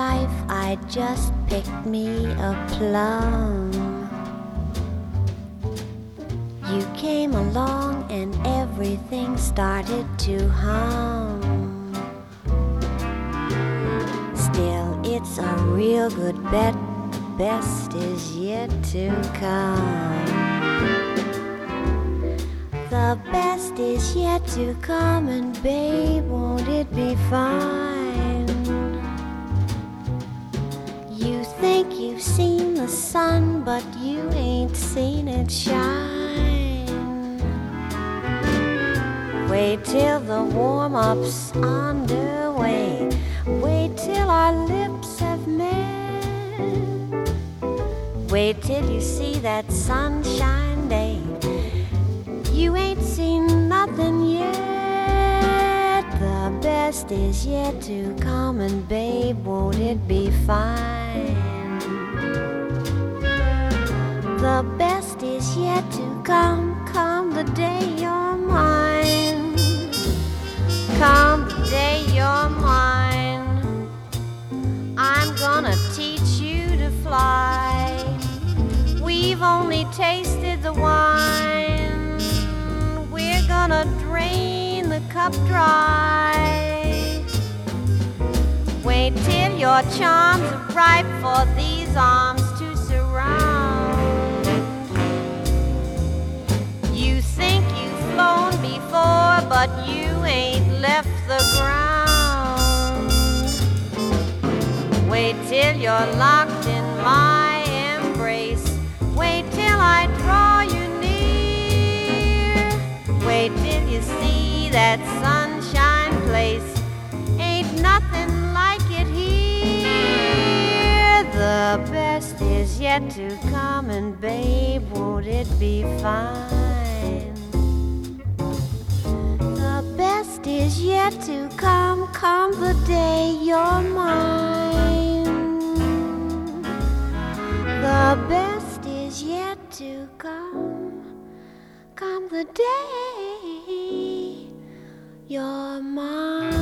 life, I just picked me a plum. You came along and everything started to hum. Still, it's a real good bet. The best is yet to come. The best is yet to come, and babe, won't it be fine? You think you've seen the sun, but you ain't seen it shine. Wait till the warm-up's underway. Wait till our lips have met. Wait till you see that sunshine day. You ain't seen nothing yet. The best is yet to come, and babe, won't it be fine? The best is yet to come, come the day you're mine. Come the day you're mine. I'm gonna teach you to fly. We've only tasted the wine. We're gonna drain the cup dry. Wait till your charms are ripe for these arms to surround. You think you've flown before, but you ain't left the ground. Wait till you're locked in my embrace. Wait till I draw you near. Wait till you see that sunshine place. Ain't nothing like it here. The best is yet to come, and babe, won't it be fine? The best is yet to come, come the day you're mine. The best is yet to come, come the day you're mine.